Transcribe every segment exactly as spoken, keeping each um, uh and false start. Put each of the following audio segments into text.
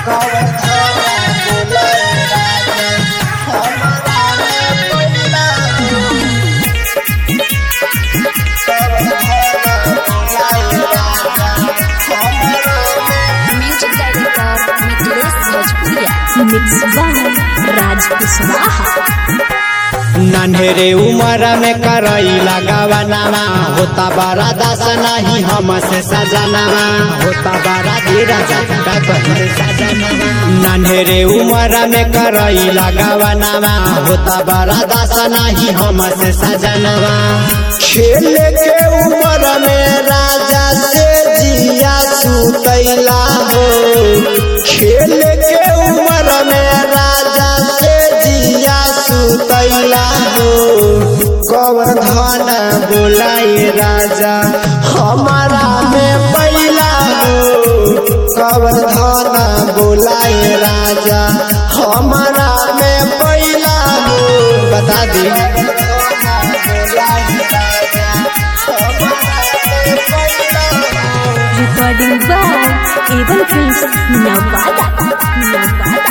Mix by Raj Kushwaha. नन्हेरे उमर में करैला गवनामा होता बड़ा दास नहीं हमसे सजनामा होता बड़ा धीरा जाता कहीं सजनामा। नन्हेरे उमर में करैला गवनामा होता बड़ा दास नहीं हमसे सजनामा। खेल के उमर में राजा से जिया सुतैला हो खेल के उमर में राजा से जिया सुतैला हो कौन धन बोलाई राजा हमारा में पैला हो कौन धन बोलाई राजा हमारा में पैला हो बता दी recording by Able Films Nawada Nawada.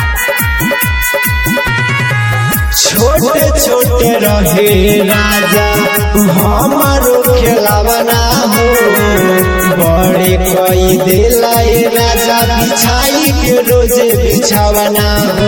छोटे छोटे रहे राजा हमारो खेलावना हो बड़े कई दिलाए राजा बिछाई के रोजे बिछावना हो।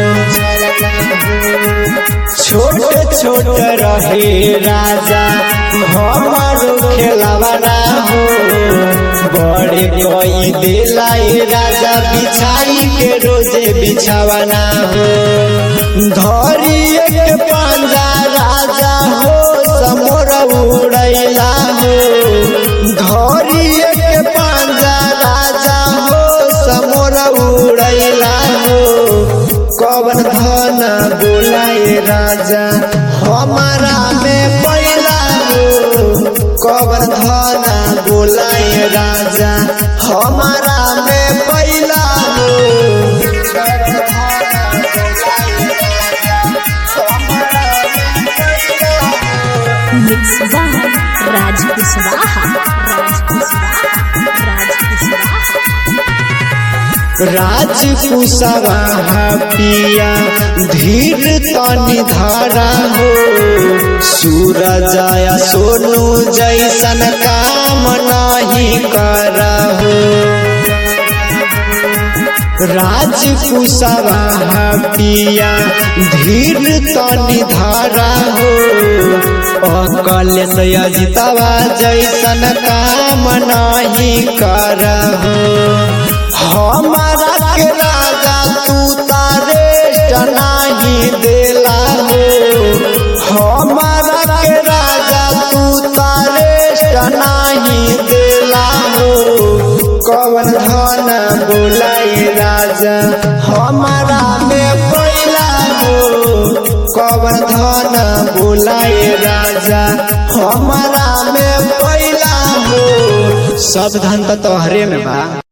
छोटे छोटे रहे राजा हमारो खेलावना हो बड़े कोई दिलाए राजा बिछाई के रोजे बिछावना हो। धरी एक पांजा राजा हो समोर उड़ैला हो धरी एक पांजा राजा हो समोर उड़ैला हो कौन धन बोलाए राजा हमारा में पैला हो कौन धन बोलाए राजा हमारा में पैला हो। Mix by Raj Kushwaha Raj Kushwaha Raj Kushwaha. राज कुशवाहा पिया धीर तनी धारा हो सूरज या सोनू जैसन काम नहीं करा हो। राज कुशवाहा पिया धीर तनी धारा हो अकल से अजितवा जैसन काम नहीं करा हो। हमारा के राजा तू तारे नहीं देला हो हमारा के राजा तू तारे नहीं देला हो कौन धन बोलाई राजा हमारा में पैला हो कौन धन बोलाई राजा हमारा में पैला हो। सब धन तो तोहरे में बा।